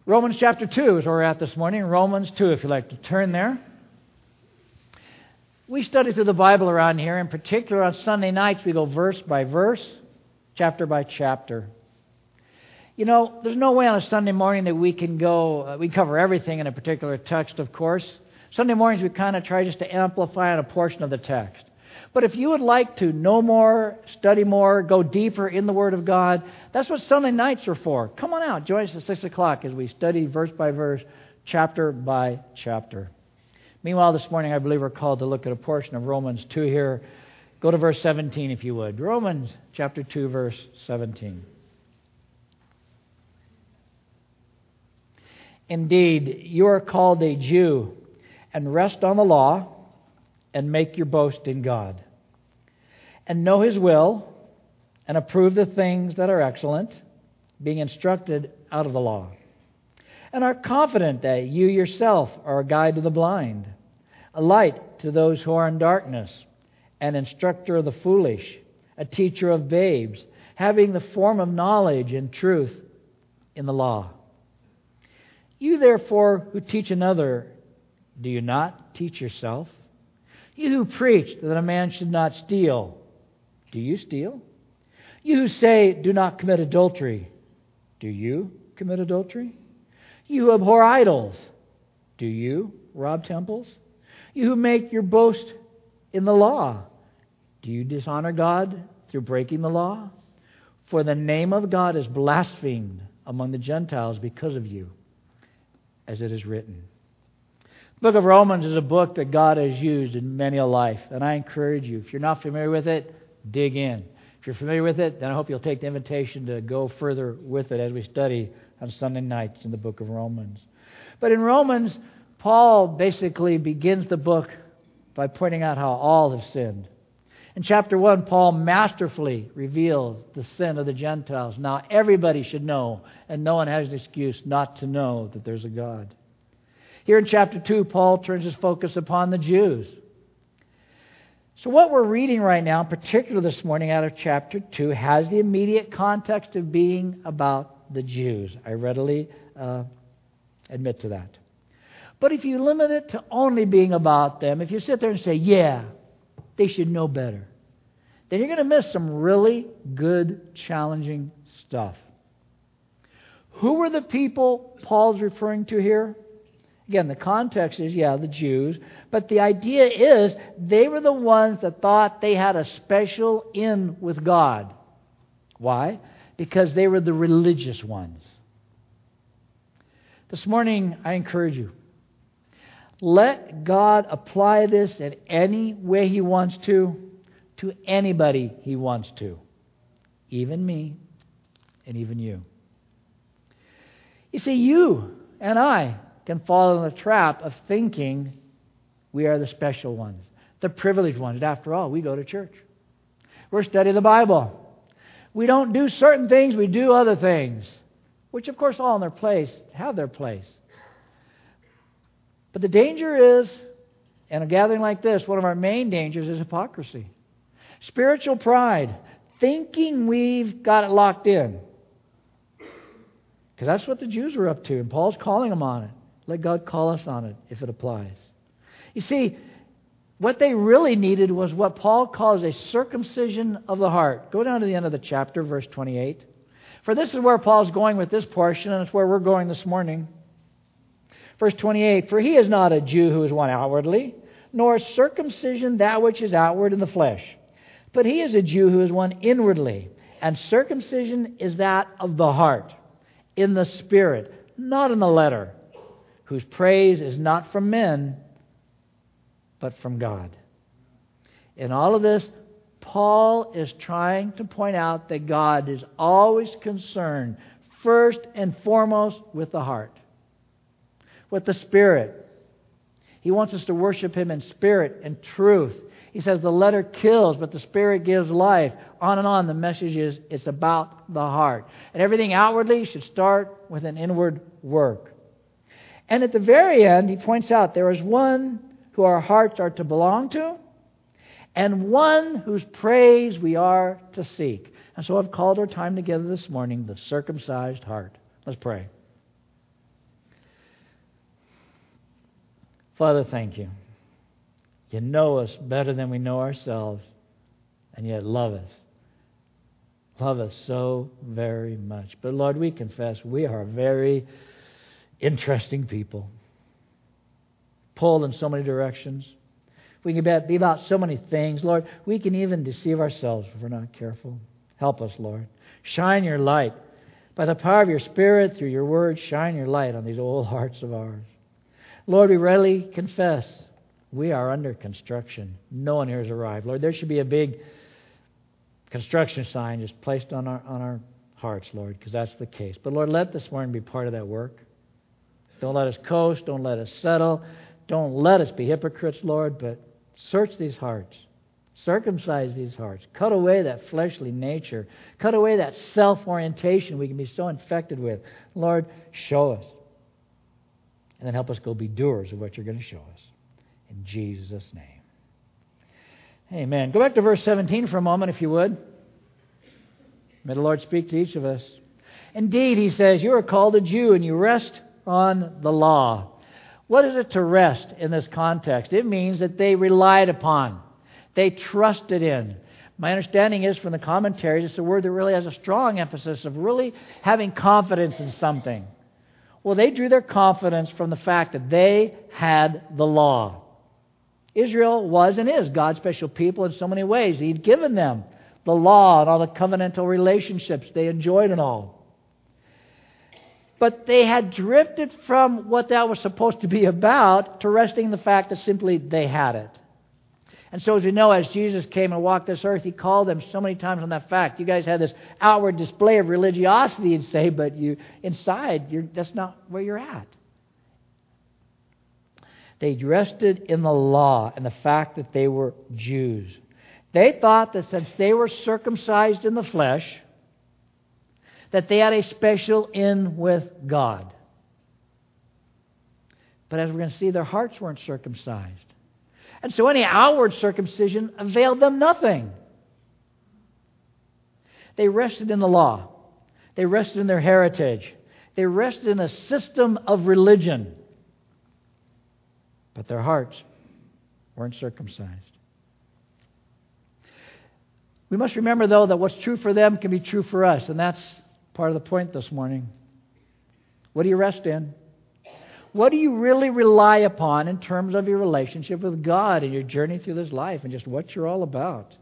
Romans chapter 2 is where we're at this morning. Romans 2, if you'd like to turn there. We study through the Bible around here. In particular, on Sunday nights, we go verse by verse, chapter by chapter. You know, there's no way on a Sunday morning that we can we cover everything in a particular text, of course. Sunday mornings, we kind of try just to amplify on a portion of the text. But if you would like to know more, study more, go deeper in the Word of God, that's what Sunday nights are for. Come on out. Join us at 6 o'clock as we study verse by verse, chapter by chapter. Meanwhile, this morning, I believe we're called to look at a portion of Romans 2 here. Go to verse 17, if you would. Romans chapter 2, verse 17. Indeed, you are called a Jew, and rest on the law, and make your boast in God, and know His will, and approve the things that are excellent, being instructed out of the law, and are confident that you yourself are a guide to the blind, a light to those who are in darkness, an instructor of the foolish, a teacher of babes, having the form of knowledge and truth in the law. You therefore who teach another, do you not teach yourself? You who preach that a man should not steal, do you steal? You who say, do not commit adultery, do you commit adultery? You who abhor idols, do you rob temples? You who make your boast in the law, do you dishonor God through breaking the law? For the name of God is blasphemed among the Gentiles because of you, as it is written. The book of Romans is a book that God has used in many a life, and I encourage you, if you're not familiar with it, dig in. If you're familiar with it, then I hope you'll take the invitation to go further with it as we study on Sunday nights in the book of Romans. But in Romans, Paul basically begins the book by pointing out how all have sinned. In chapter 1, Paul masterfully reveals the sin of the Gentiles. Now everybody should know, and no one has an excuse not to know that there's a God. Here in chapter 2, Paul turns his focus upon the Jews. So what we're reading right now, in particular this morning out of chapter 2, has the immediate context of being about the Jews. I readily admit to that. But if you limit it to only being about them, if you sit there and say, yeah, they should know better, then you're going to miss some really good, challenging stuff. Who were the people Paul's referring to here? Again, the context is, the Jews. But the idea is they were the ones that thought they had a special in with God. Why? Because they were the religious ones. This morning, I encourage you, let God apply this in any way He wants to anybody He wants to. Even me and even you. You see, you and I can fall in the trap of thinking we are the special ones, the privileged ones. After all, we go to church. We're studying the Bible. We don't do certain things, we do other things, which of course all in their place, have their place. But the danger is, in a gathering like this, one of our main dangers is hypocrisy. Spiritual pride, thinking we've got it locked in. Because that's what the Jews were up to, and Paul's calling them on it. Let God call us on it if it applies. You see, what they really needed was what Paul calls a circumcision of the heart. Go down to the end of the chapter, verse 28. For this is where Paul's going with this portion, and it's where we're going this morning. Verse 28, for he is not a Jew who is one outwardly, nor is circumcision that which is outward in the flesh. But he is a Jew who is one inwardly, and circumcision is that of the heart, in the spirit, not in the letter, whose praise is not from men, but from God. In all of this, Paul is trying to point out that God is always concerned, first and foremost, with the heart, with the Spirit. He wants us to worship Him in spirit and truth. He says the letter kills, but the Spirit gives life. On and on, the message is it's about the heart. And everything outwardly should start with an inward work. And at the very end, he points out there is one who our hearts are to belong to, and one whose praise we are to seek. And so I've called our time together this morning, the circumcised heart. Let's pray. Father, thank you. You know us better than we know ourselves, and yet love us. Love us so very much. But Lord, we confess we are very interesting people. Pulled in so many directions. We can be about so many things. Lord, we can even deceive ourselves if we're not careful. Help us, Lord. Shine your light. By the power of your Spirit, through your word, shine your light on these old hearts of ours. Lord, we readily confess we are under construction. No one here has arrived. Lord, there should be a big construction sign just placed on our hearts, Lord, because that's the case. But Lord, let this morning be part of that work. Don't let us coast. Don't let us settle. Don't let us be hypocrites, Lord, but search these hearts. Circumcise these hearts. Cut away that fleshly nature. Cut away that self-orientation we can be so infected with. Lord, show us. And then help us go be doers of what you're going to show us. In Jesus' name. Amen. Go back to verse 17 for a moment, if you would. May the Lord speak to each of us. Indeed, he says, you are called a Jew and you rest on the law. What is it to rest in this context? It means that they relied upon. They trusted in. My understanding is from the commentaries, it's a word that really has a strong emphasis of really having confidence in something. Well, they drew their confidence from the fact that they had the law. Israel was and is God's special people in so many ways. He'd given them the law and all the covenantal relationships they enjoyed and all. But they had drifted from what that was supposed to be about to resting in the fact that simply they had it. And so as we know, as Jesus came and walked this earth, He called them so many times on that fact. You guys had this outward display of religiosity, you'd say, but inside, that's not where you're at. They rested in the law and the fact that they were Jews. They thought that since they were circumcised in the flesh, that they had a special in with God. But as we're going to see, their hearts weren't circumcised. And so any outward circumcision availed them nothing. They rested in the law. They rested in their heritage. They rested in a system of religion. But their hearts weren't circumcised. We must remember, though, that what's true for them can be true for us. And that's part of the point this morning. What do you rest in? What do you really rely upon in terms of your relationship with God and your journey through this life and just what you're all about?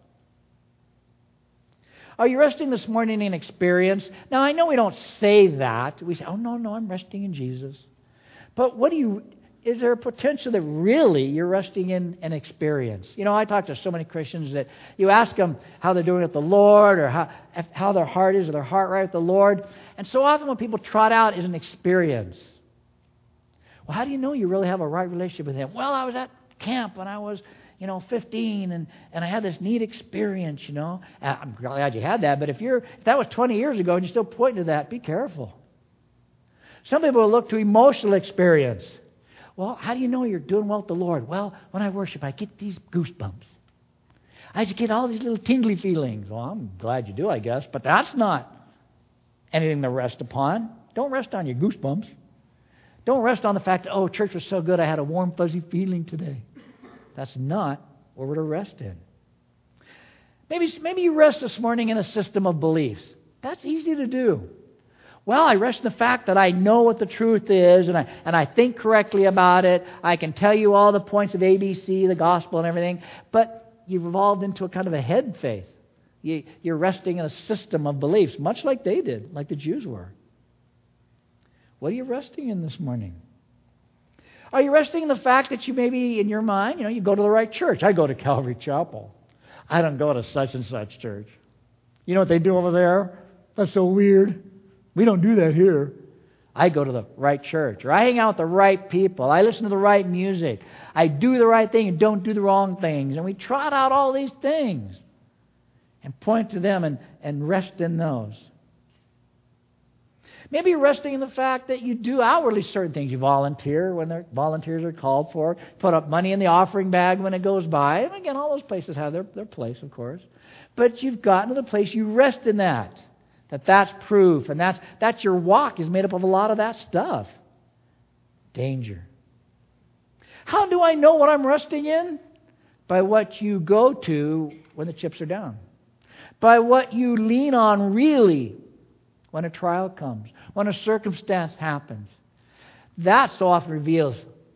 Are you resting this morning in experience? Now, I know we don't say that. We say, oh, no, I'm resting in Jesus. But is there a potential that really you're resting in an experience? You know, I talk to so many Christians that you ask them how they're doing with the Lord or how their heart is or their heart right with the Lord. And so often what people trot out is an experience. Well, how do you know you really have a right relationship with Him? Well, I was at camp when I was, 15 and I had this neat experience, I'm glad you had that, but if that was 20 years ago and you're still pointing to that, be careful. Some people will look to emotional experience. Well, how do you know you're doing well with the Lord? Well, when I worship, I get these goosebumps. I just get all these little tingly feelings. Well, I'm glad you do, I guess, but that's not anything to rest upon. Don't rest on your goosebumps. Don't rest on the fact that, church was so good, I had a warm, fuzzy feeling today. That's not what we're to rest in. Maybe you rest this morning in a system of beliefs. That's easy to do. Well, I rest in the fact that I know what the truth is and I think correctly about it. I can tell you all the points of ABC, the gospel and everything. But you've evolved into a kind of a head faith. You're resting in a system of beliefs, much like they did, like the Jews were. What are you resting in this morning? Are you resting in the fact that you maybe in your mind, you go to the right church? I go to Calvary Chapel. I don't go to such and such church. You know what they do over there? That's so weird. We don't do that here. I go to the right church. Or I hang out with the right people. I listen to the right music. I do the right thing and don't do the wrong things. And we trot out all these things and point to them and rest in those. Maybe you're resting in the fact that you do outwardly certain things. You volunteer when volunteers are called for. Put up money in the offering bag when it goes by. And again, all those places have their place, of course. But you've gotten to the place you rest in that. That's proof. And that's your walk is made up of a lot of that stuff. Danger. How do I know what I'm resting in? By what you go to when the chips are down. By what you lean on really when a trial comes, when a circumstance happens. That so often reveals,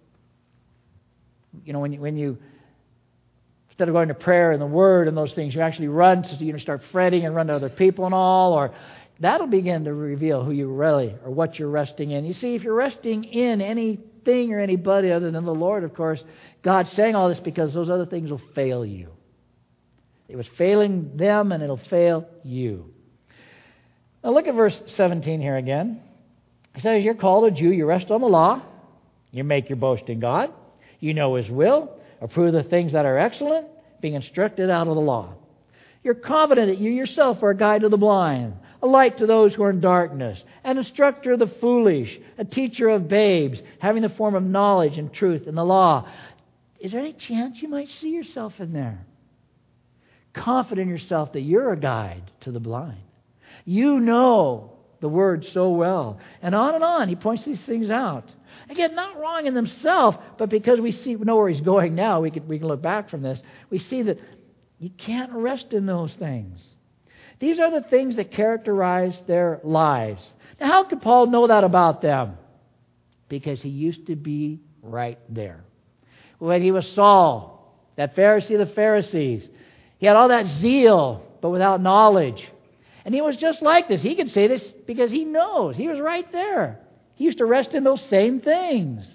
when you, instead of going to prayer and the Word and those things, you actually run to start fretting and run to other people and all, or that'll begin to reveal who you really, or what you're resting in. You see, if you're resting in anything or anybody other than the Lord, of course, God's saying all this because those other things will fail you. It was failing them, and it'll fail you. Now look at verse 17 here again. It says, you're called a Jew, you rest on the law, you make your boast in God, you know His will, approve the things that are excellent, being instructed out of the law. You're confident that you yourself are a guide to the blind, a light to those who are in darkness, an instructor of the foolish, a teacher of babes, having the form of knowledge and truth in the law. Is there any chance you might see yourself in there? Confident in yourself that you're a guide to the blind. You know the Word so well. And on he points these things out. Again, not wrong in themselves, but because we know where he's going now, we can look back from this. We see that you can't rest in those things. These are the things that characterize their lives. Now, how could Paul know that about them? Because he used to be right there. When he was Saul, that Pharisee of the Pharisees, he had all that zeal, but without knowledge. And he was just like this. He could say this because he knows. He was right there. He used to rest in those same things.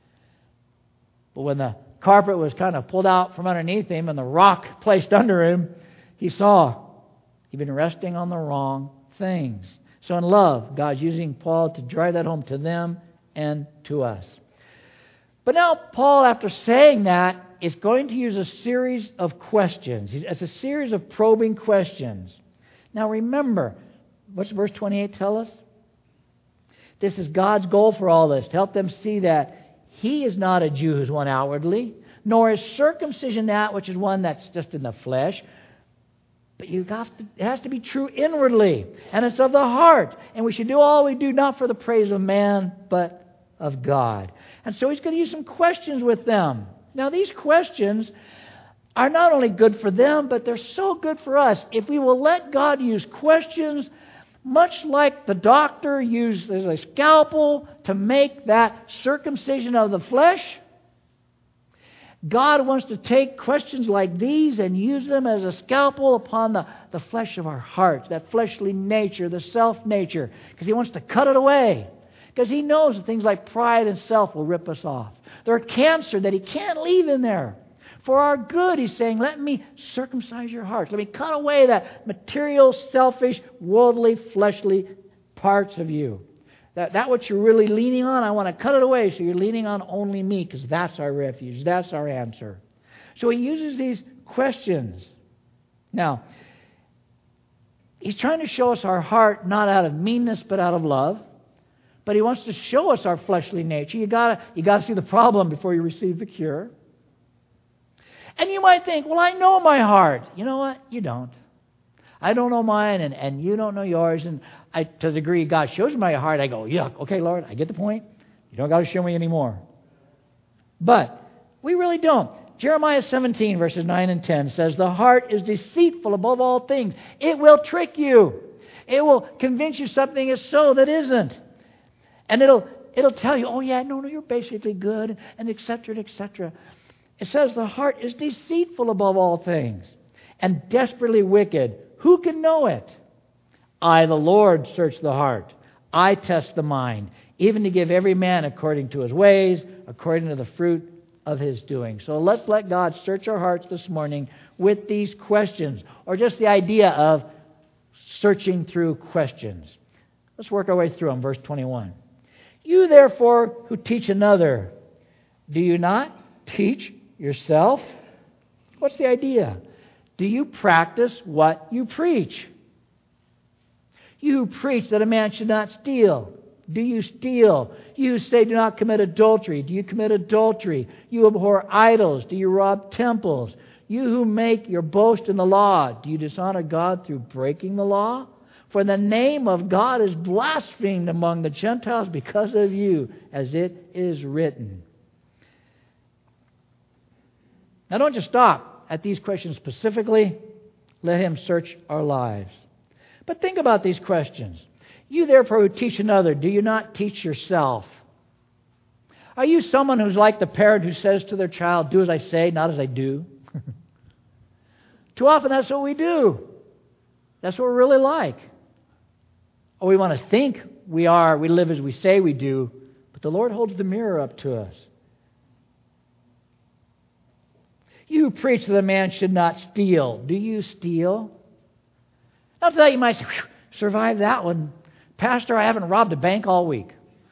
But when the carpet was kind of pulled out from underneath him and the rock placed under him, he saw he'd been resting on the wrong things. So in love, God's using Paul to drive that home to them and to us. But now Paul, after saying that, is going to use a series of questions. It's a series of probing questions. Now remember, what's verse 28 tell us? This is God's goal for all this, to help them see that He is not a Jew who's one outwardly, nor is circumcision that which is one that's just in the flesh. But it has to be true inwardly, and it's of the heart. And we should do all we do not for the praise of man, but of God. And so he's going to use some questions with them. Now these questions are not only good for them, but they're so good for us. If we will let God use questions, much like the doctor uses a scalpel to make that circumcision of the flesh, God wants to take questions like these and use them as a scalpel upon the flesh of our hearts, that fleshly nature, the self-nature, because He wants to cut it away. Because He knows that things like pride and self will rip us off. They're a cancer that He can't leave in there. For our good, He's saying, let me circumcise your hearts. Let me cut away that material, selfish, worldly, fleshly parts of you. That what you're really leaning on, I want to cut it away so you're leaning on only me, because that's our refuge. That's our answer. So he uses these questions. Now, he's trying to show us our heart not out of meanness but out of love. But he wants to show us our fleshly nature. You gotta see the problem before you receive the cure. And you might think, well, I know my heart. You know what? You don't. I don't know mine, and you don't know yours. And to the degree God shows me my heart, I go, yeah, okay, Lord, I get the point. You don't got to show me anymore. But we really don't. Jeremiah 17, verses 9 and 10 says, the heart is deceitful above all things. It will trick you. It will convince you something is so that isn't. And it'll tell you, oh yeah, no, you're basically good, and et cetera, et cetera. It says the heart is deceitful above all things and desperately wicked. Who can know it? I, the Lord, search the heart. I test the mind, even to give every man according to his ways, according to the fruit of his doing. So let's let God search our hearts this morning with these questions, or just the idea of searching through questions. Let's work our way through them. Verse 21. You therefore who teach another, do you not teach yourself? What's the idea? Do you practice what you preach? You who preach that a man should not steal, do you steal? You who say do not commit adultery, do you commit adultery? You abhor idols, do you rob temples? You who make your boast in the law, do you dishonor God through breaking the law? For the name of God is blasphemed among the Gentiles because of you, as it is written. Now don't just stop at these questions specifically. Let Him search our lives. But think about these questions. You therefore who teach another, do you not teach yourself? Are you someone who's like the parent who says to their child, do as I say, not as I do? Too often that's what we do. That's what we're really like. Or we want to think we live as we say we do, but the Lord holds the mirror up to us. You who preach that a man should not steal, do you steal? Not that you might say, survive that one. Pastor, I haven't robbed a bank all week.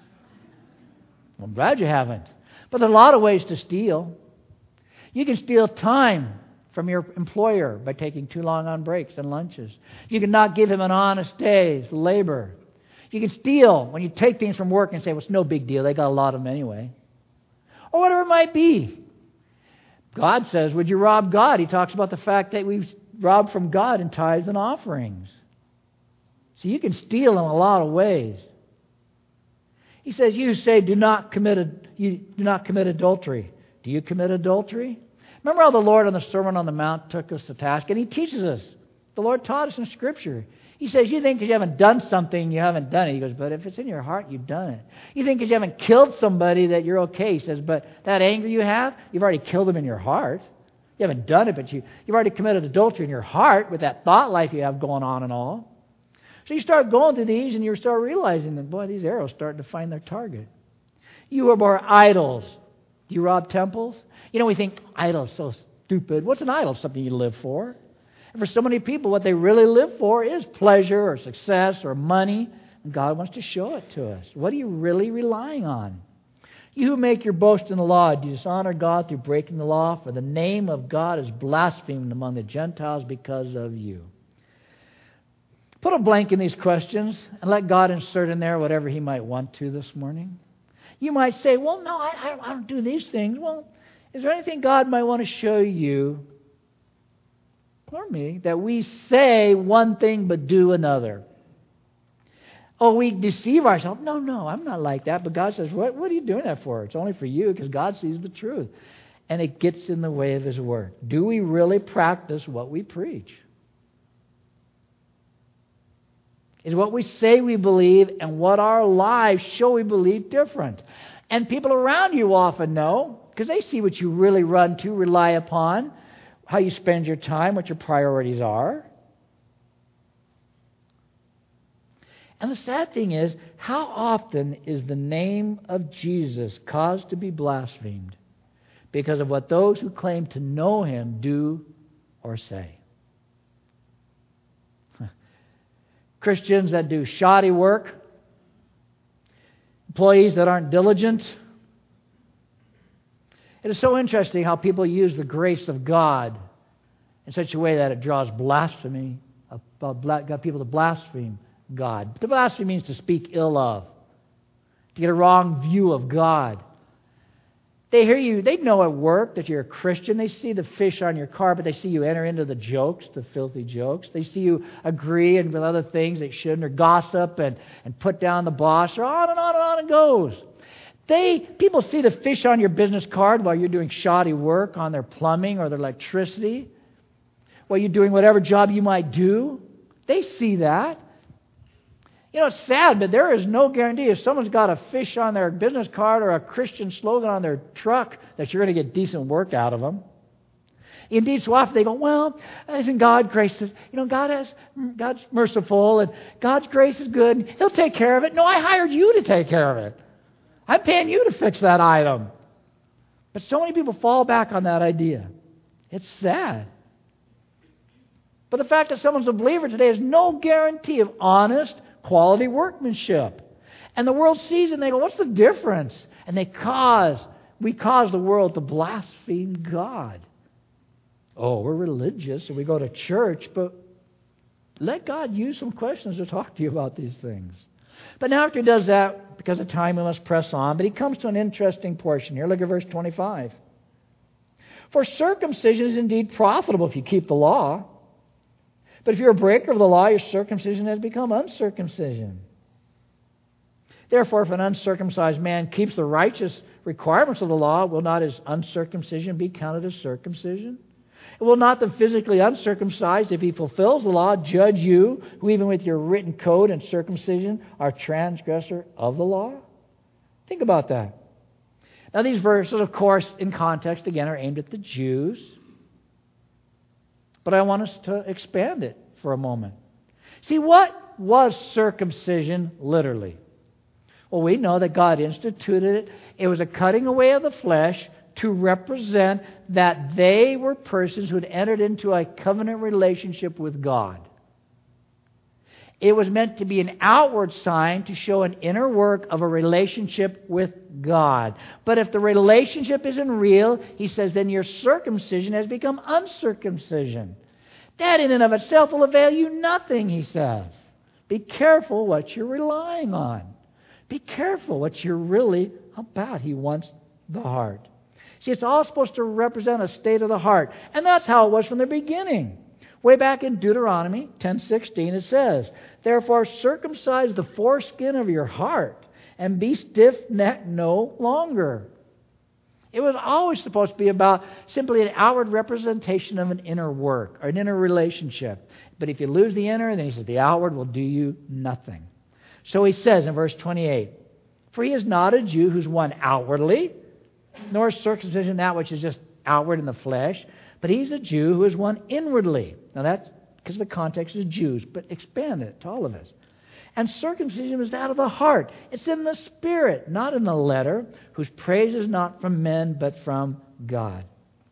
Well, I'm glad you haven't. But there are a lot of ways to steal. You can steal time from your employer by taking too long on breaks and lunches. You can not give him an honest day's labor. You can steal when you take things from work and say, well, it's no big deal. They got a lot of them anyway. Or whatever it might be. God says, would you rob God? He talks about the fact that we rob from God in tithes and offerings. So you can steal in a lot of ways. He says, you say, do not commit adultery. Do you commit adultery? Remember how the Lord on the Sermon on the Mount took us to task? And He teaches us. The Lord taught us in Scripture. He says, you think because you haven't done something, you haven't done it. He goes, but if it's in your heart, you've done it. You think because you haven't killed somebody that you're okay. He says, but that anger you have, you've already killed them in your heart. You haven't done it, but you've already committed adultery in your heart with that thought life you have going on and all. So you start going through these and you start realizing that, boy, these arrows starting to find their target. You are more idols. Do you rob temples? You know, we think idols so stupid. What's an idol? Something you live for. And for so many people, what they really live for is pleasure or success or money. And God wants to show it to us. What are you really relying on? You who make your boast in the law, do you dishonor God through breaking the law? For the name of God is blasphemed among the Gentiles because of you. Put a blank in these questions and let God insert in there whatever He might want to this morning. You might say, well, no, I don't do these things. Well, is there anything God might want to show you or me that we say one thing but do another? Oh, we deceive ourselves. No, I'm not like that. But God says, what are you doing that for? It's only for you because God sees the truth. And it gets in the way of His Word. Do we really practice what we preach? Is what we say we believe and what our lives show we believe different? And people around you often know because they see what you really run to, rely upon, how you spend your time, what your priorities are. And the sad thing is, how often is the name of Jesus caused to be blasphemed because of what those who claim to know Him do or say? Christians that do shoddy work, employees that aren't diligent. It is so interesting how people use the grace of God in such a way that it draws blasphemy, got people to blaspheme God. To blaspheme means to speak ill of, to get a wrong view of God. They hear you, they know at work that you're a Christian. They see the fish on your car, but they see you enter into the jokes, the filthy jokes. They see you agree and with other things that shouldn't, or gossip and put down the boss, or on and on and on it goes. People see the fish on your business card while you're doing shoddy work on their plumbing or their electricity, while you're doing whatever job you might do. They see that. You know, it's sad, but there is no guarantee if someone's got a fish on their business card or a Christian slogan on their truck that you're going to get decent work out of them. Indeed, so often they go, well, isn't God gracious? You know, God's merciful and God's grace is good and He'll take care of it. No, I hired you to take care of it. I'm paying you to fix that item. But so many people fall back on that idea. It's sad. But the fact that someone's a believer today is no guarantee of honest, quality workmanship. And the world sees it and they go, what's the difference? And we cause the world to blaspheme God. Oh, we're religious and we go to church, but let God use some questions to talk to you about these things. But now after He does that, because of time we must press on, but He comes to an interesting portion here. Look at verse 25. For circumcision is indeed profitable if you keep the law. But if you're a breaker of the law, your circumcision has become uncircumcision. Therefore, if an uncircumcised man keeps the righteous requirements of the law, will not his uncircumcision be counted as circumcision? Will not the physically uncircumcised, if he fulfills the law, judge you, who even with your written code and circumcision are transgressor of the law? Think about that. Now, these verses, of course, in context, again, are aimed at the Jews. But I want us to expand it for a moment. See, what was circumcision literally? Well, we know that God instituted it. It was a cutting away of the flesh to represent that they were persons who had entered into a covenant relationship with God. It was meant to be an outward sign to show an inner work of a relationship with God. But if the relationship isn't real, he says, then your circumcision has become uncircumcision. That in and of itself will avail you nothing, he says. Be careful what you're relying on. Be careful what you're really about. He wants the heart. See, it's all supposed to represent a state of the heart. And that's how it was from the beginning. Way back in Deuteronomy 10:16 it says, therefore circumcise the foreskin of your heart and be stiff-necked no longer. It was always supposed to be about simply an outward representation of an inner work or an inner relationship. But if you lose the inner, then he says the outward will do you nothing. So he says in verse 28, for he is not a Jew who's one outwardly, nor is circumcision that which is just outward in the flesh, but he's a Jew who is one inwardly. Now that's because the context is Jews, but expand it to all of us. And circumcision is that of the heart. It's in the spirit, not in the letter, whose praise is not from men, but from God.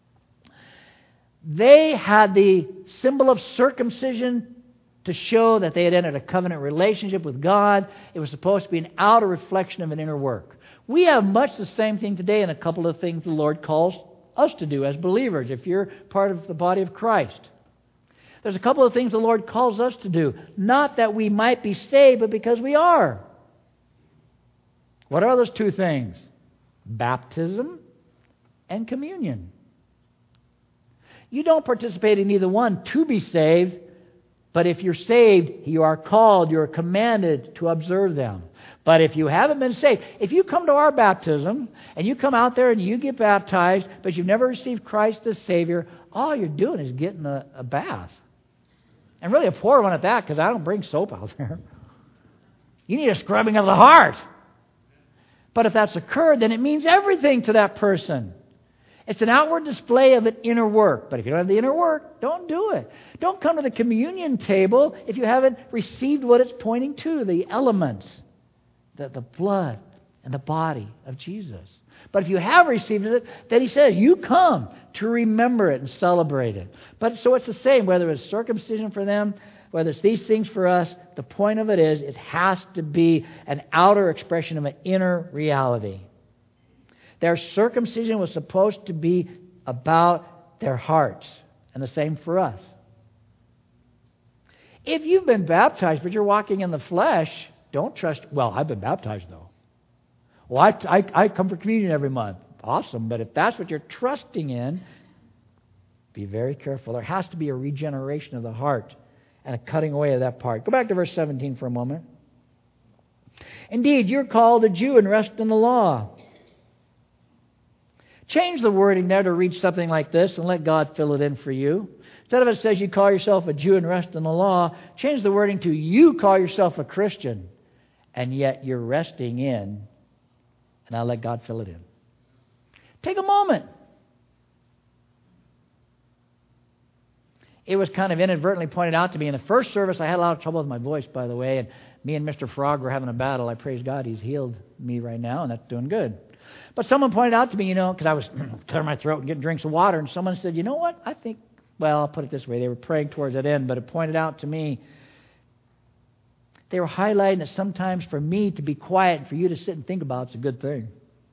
They had the symbol of circumcision to show that they had entered a covenant relationship with God. It was supposed to be an outer reflection of an inner work. We have much the same thing today in a couple of things the Lord calls us to do as believers, if you're part of the body of Christ. There's a couple of things the Lord calls us to do. Not that we might be saved, but because we are. What are those two things? Baptism and communion. You don't participate in either one to be saved, but if you're saved, you are called, you're commanded to observe them. But if you haven't been saved, if you come to our baptism and you come out there and you get baptized, but you've never received Christ as Savior, all you're doing is getting a bath. And really a poor one at that, because I don't bring soap out there. You need a scrubbing of the heart. But if that's occurred, then it means everything to that person. It's an outward display of an inner work. But if you don't have the inner work, don't do it. Don't come to the communion table if you haven't received what it's pointing to, the elements, the blood and the body of Jesus. But if you have received it, then he says, you come to remember it and celebrate it. But so it's the same, whether it's circumcision for them, whether it's these things for us, the point of it is, it has to be an outer expression of an inner reality. Their circumcision was supposed to be about their hearts, and the same for us. If you've been baptized, but you're walking in the flesh, don't trust, well, I've been baptized though. Well, I come for communion every month. Awesome, but if that's what you're trusting in, be very careful. There has to be a regeneration of the heart and a cutting away of that part. Go back to verse 17 for a moment. Indeed, you're called a Jew and rest in the law. Change the wording there to read something like this and let God fill it in for you. Instead of it says you call yourself a Jew and rest in the law, change the wording to you call yourself a Christian and yet you're resting in, and I'll let God fill it in. Take a moment. It was kind of inadvertently pointed out to me in the first service. I had a lot of trouble with my voice, by the way, and me and Mr. Frog were having a battle. I praise God, he's healed me right now, and that's doing good. But someone pointed out to me, because I was clearing my throat and getting drinks of water, and someone said, you know what, I think, well, I'll put it this way, they were praying towards that end, but it pointed out to me, they were highlighting that sometimes for me to be quiet and for you to sit and think about it's a good thing.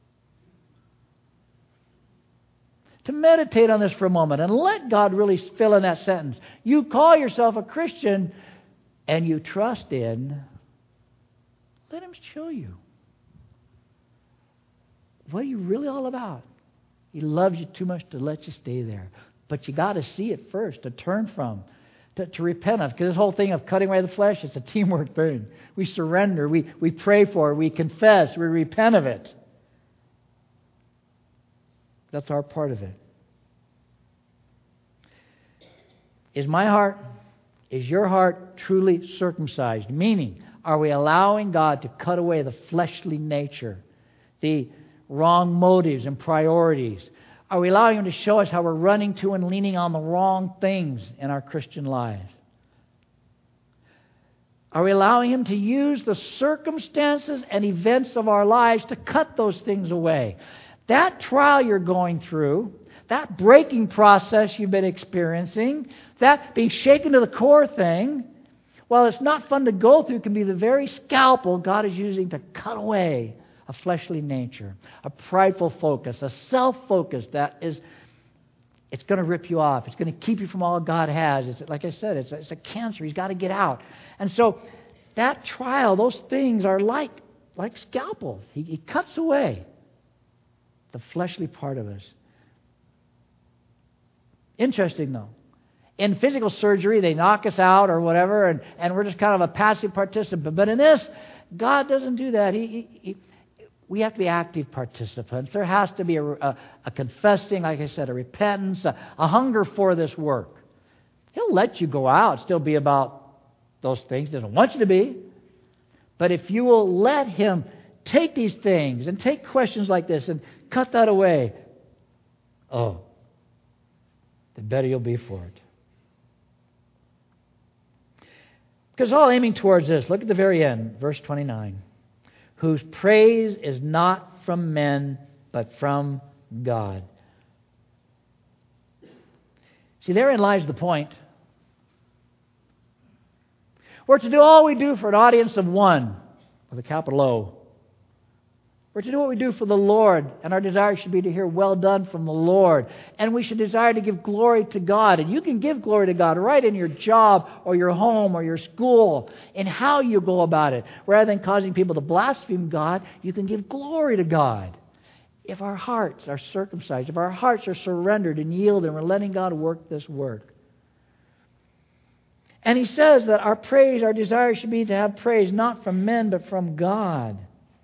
To meditate on this for a moment and let God really fill in that sentence. You call yourself a Christian and you trust in, let Him show you. What are you really all about? He loves you too much to let you stay there. But you got to see it first, to turn from, to repent of. Because this whole thing of cutting away the flesh, it's a teamwork thing. We surrender, we pray for it, we confess, we repent of it. That's our part of it. Is my heart, is your heart truly circumcised? Meaning, are we allowing God to cut away the fleshly nature, the wrong motives and priorities? Are we allowing Him to show us how we're running to and leaning on the wrong things in our Christian lives? Are we allowing Him to use the circumstances and events of our lives to cut those things away? That trial you're going through, that breaking process you've been experiencing, that being shaken to the core thing, while it's not fun to go through, can be the very scalpel God is using to cut away a fleshly nature, a prideful focus, a self-focus that is, it's going to rip you off. It's going to keep you from all God has. It's, like I said, it's a cancer. He's got to get out. And so that trial, those things are like scalpel. He cuts away the fleshly part of us. Interesting, though. In physical surgery, they knock us out or whatever, and we're just kind of a passive participant. But in this, God doesn't do that. We have to be active participants. There has to be a confessing, like I said, a repentance, a hunger for this work. He'll let you go out, still be about those things. He doesn't want you to be. But if you will let Him take these things and take questions like this and cut that away, the better you'll be for it. Because all aiming towards this, look at the very end, verse 29. Whose praise is not from men, but from God. See, therein lies the point. We're to do all we do for an audience of one, with a capital O. We're to do what we do for the Lord, and our desire should be to hear well done from the Lord. And we should desire to give glory to God. And you can give glory to God right in your job or your home or your school, in how you go about it. Rather than causing people to blaspheme God, you can give glory to God. If our hearts are circumcised, if our hearts are surrendered and yielded, and we're letting God work this work. And He says that our praise, our desire should be to have praise not from men, but from God.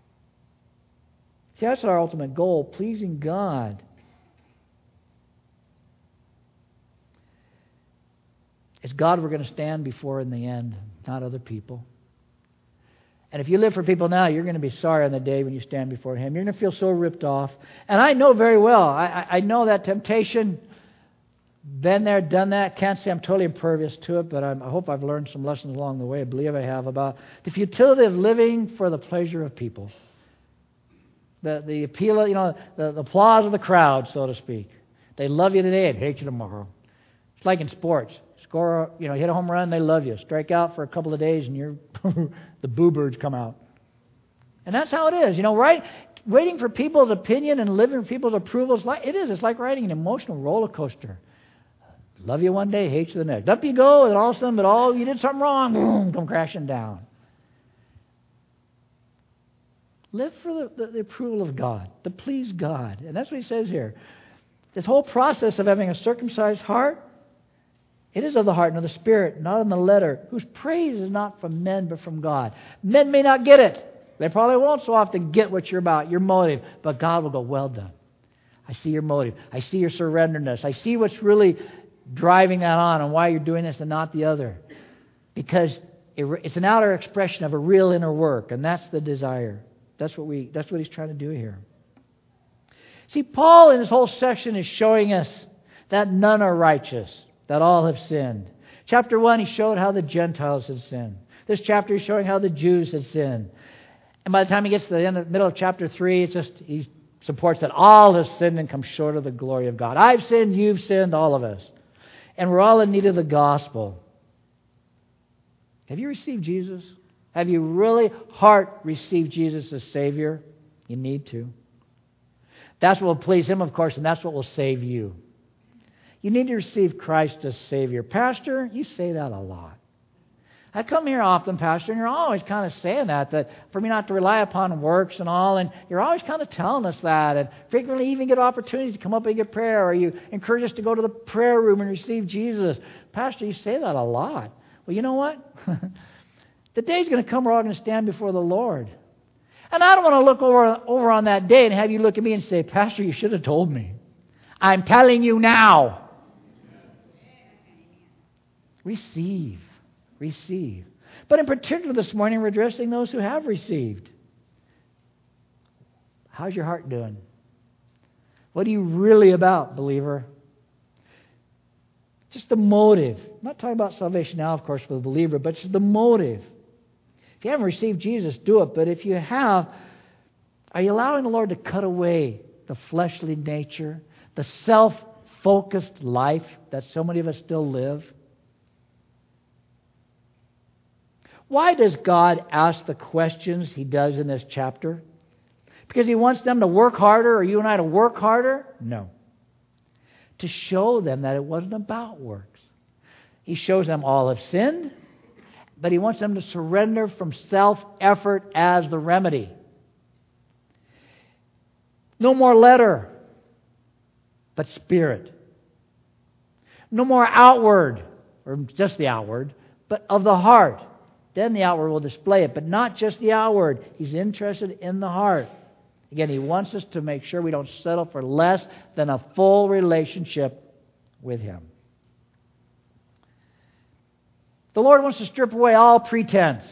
See, that's our ultimate goal, pleasing God. It's God we're going to stand before in the end, not other people. And if you live for people now, you're going to be sorry on the day when you stand before Him. You're going to feel so ripped off. And I know very well, I know that temptation. Been there, done that. Can't say I'm totally impervious to it, but I hope I've learned some lessons along the way. I believe I have, about the futility of living for the pleasure of people. The appeal, the applause of the crowd, so to speak. They love you today and hate you tomorrow. It's like in sports. Score, hit a home run, they love you. Strike out for a couple of days, and the boo birds come out. And that's how it is, right? Waiting for people's opinion and living for people's approval it's like riding an emotional roller coaster. Love you one day, hate you the next. Up you go, and all of a sudden, you did something wrong, boom, come crashing down. Live for the approval of God, to please God. And that's what He says here. This whole process of having a circumcised heart, it is of the heart and of the Spirit, not in the letter, whose praise is not from men, but from God. Men may not get it. They probably won't so often get what you're about, your motive. But God will go, well done. I see your motive. I see your surrenderedness. I see what's really driving that on and why you're doing this and not the other. Because it's an outer expression of a real inner work, and that's the desire. That's what He's trying to do here. See, Paul in this whole section is showing us that none are righteous, that all have sinned. Chapter 1, he showed how the Gentiles had sinned. This chapter is showing how the Jews had sinned. And by the time he gets to the middle of chapter 3, he supports that all have sinned and come short of the glory of God. I've sinned, you've sinned, all of us. And we're all in need of the gospel. Have you received Jesus? Have you really received Jesus as Savior? You need to. That's what will please Him, of course, and that's what will save you. You need to receive Christ as Savior. Pastor, you say that a lot. I come here often, Pastor, and you're always kind of saying that for me not to rely upon works and all, and you're always kind of telling us that, and frequently even get opportunities to come up and get prayer, or you encourage us to go to the prayer room and receive Jesus. Pastor, you say that a lot. Well, you know what? The day's going to come where I'm going to stand before the Lord. And I don't want to look over on that day and have you look at me and say, Pastor, you should have told me. I'm telling you now. Receive. Receive. But in particular this morning, we're addressing those who have received. How's your heart doing? What are you really about, believer? Just the motive. I'm not talking about salvation now, of course, for the believer, but just the motive. If you haven't received Jesus, do it. But if you have, are you allowing the Lord to cut away the fleshly nature, the self-focused life that so many of us still live? Why does God ask the questions He does in this chapter? Because He wants them to work harder, or you and I to work harder? No. To show them that it wasn't about works. He shows them all have sinned, but He wants them to surrender from self-effort as the remedy. No more letter, but spirit. No more outward, or just the outward, but of the heart. Then the outward will display it, but not just the outward. He's interested in the heart. Again, He wants us to make sure we don't settle for less than a full relationship with Him. The Lord wants to strip away all pretense.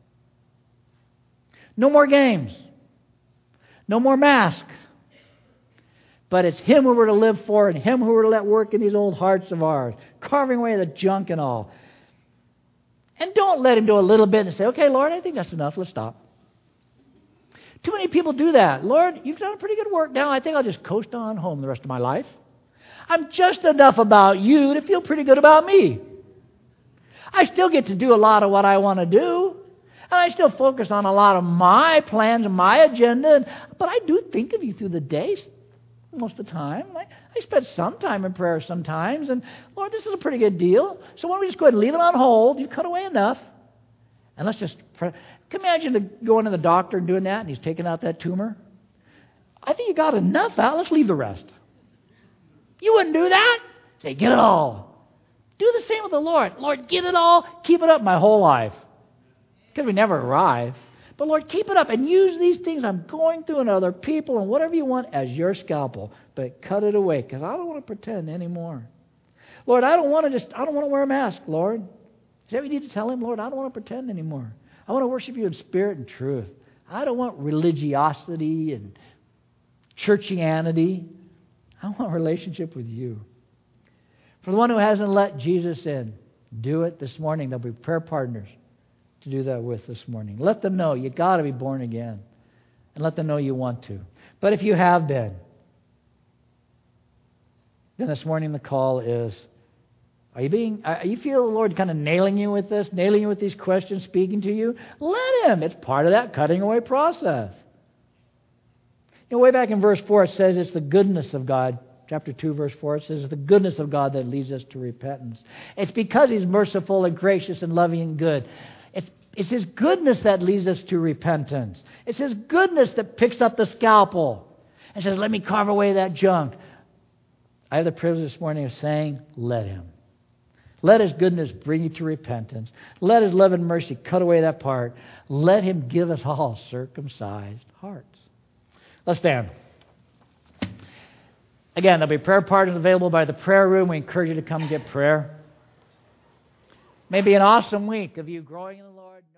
No more games. No more masks. But it's Him who we're to live for, and Him who we're to let work in these old hearts of ours, carving away the junk and all. And don't let Him do a little bit and say, okay, Lord, I think that's enough. Let's stop. Too many people do that. Lord, you've done a pretty good work now. I think I'll just coast on home the rest of my life. I'm just enough about you to feel pretty good about me. I still get to do a lot of what I want to do. And I still focus on a lot of my plans and my agenda. But I do think of you through the day most of the time. I spend some time in prayer sometimes. And Lord, this is a pretty good deal. So why don't we just go ahead and leave it on hold? You cut away enough. And let's just pray. Can you imagine going to the doctor and doing that, and he's taking out that tumor? I think you got enough out. Let's leave the rest. You wouldn't do that. Say, get it all. Do the same with the Lord. Lord, get it all. Keep it up my whole life. Because we never arrive. But Lord, keep it up and use these things I'm going through and other people and whatever you want as your scalpel. But cut it away, because I don't want to pretend anymore. Lord, I don't want to wear a mask, Lord. Is that what you need to tell Him? Lord, I don't want to pretend anymore. I want to worship you in spirit and truth. I don't want religiosity and churchianity. I want a relationship with you. For the one who hasn't let Jesus in, do it this morning. There'll be prayer partners to do that with this morning. Let them know you got to be born again. And let them know you want to. But if you have been, then this morning the call is, you feel the Lord kind of nailing you with this, nailing you with these questions, speaking to you? Let Him. It's part of that cutting away process. You know, way back in verse 4 it says it's the goodness of God. Chapter 2, verse 4, it says it's the goodness of God that leads us to repentance. It's because He's merciful and gracious and loving and good. It's His goodness that leads us to repentance. It's His goodness that picks up the scalpel and says, let me carve away that junk. I have the privilege this morning of saying, let Him. Let His goodness bring you to repentance. Let His love and mercy cut away that part. Let Him give us all circumcised hearts. Let's stand. Again, there'll be prayer partners available by the prayer room. We encourage you to come and get prayer. Maybe an awesome week of you growing in the Lord.